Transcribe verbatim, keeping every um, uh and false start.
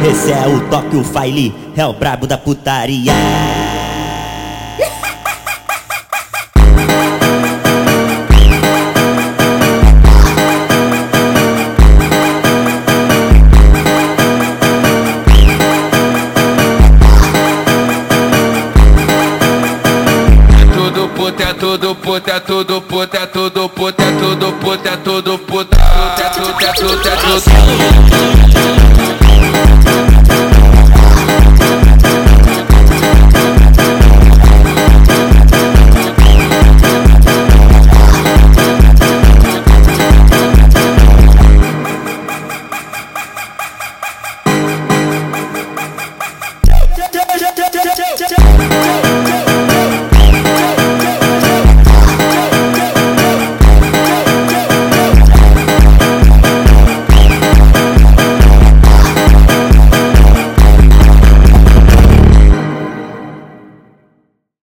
Esse é o toque, o Faili, é o brabo da putaria. É tudo puta, é tudo puta, é tudo puta, é tudo puta, é tudo puta, é tudo puta, é tudo puta, é tudo puta.